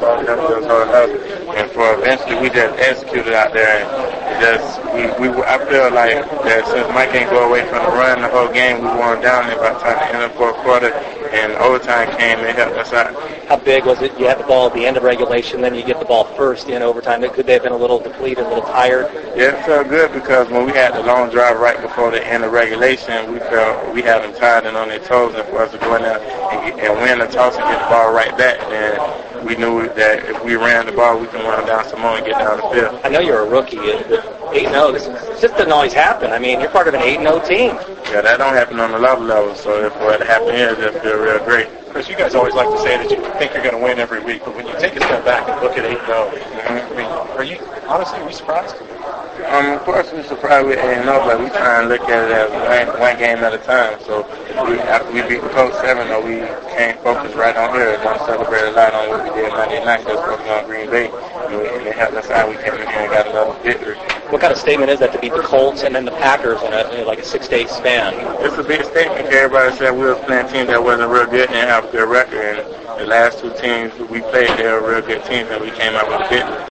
ball. Them just hurt us. And for eventually, we just executed out there. And I feel like that since Mike ain't go away from the run the whole game, we won down there by the time the end of the fourth quarter, and overtime came and helped us out. How big was it? You had the ball at the end of regulation, then you get the ball first in overtime. Could they have been a little depleted, a little tired? Yeah, it felt good because when we had the long drive right before the end of regulation, we felt we had them tired and on their toes, and for us to go in there and win the toss and get the ball right back, then we knew that if we ran the ball, we can run down some more and get down the field. I know you're a rookie. 8-0, this just doesn't always happen. I mean, you're part of an 8-0 team. Yeah, that don't happen on the level, so for it to happen here, it just feel real great. Chris, you guys always like to say that you think you're going to win every week, but when you take a step back and look at 8-0, I mean, are you surprised? Of course, we're surprised with 8-0, but we try and look at it as one game at a time. So after we beat the Colts 7-0, we can't focus right on here. Don't celebrate a lot on what we did Monday night. Just focus on Green Bay, and it helped us out. We came in here and got another victory. What kind of statement is that to beat the Colts and then the Packers in like a 6-8 span? It's a big statement. Everybody said we were playing teams that wasn't real good and have a good record. And the last two teams we played, they were real good teams, and we came out with a victory.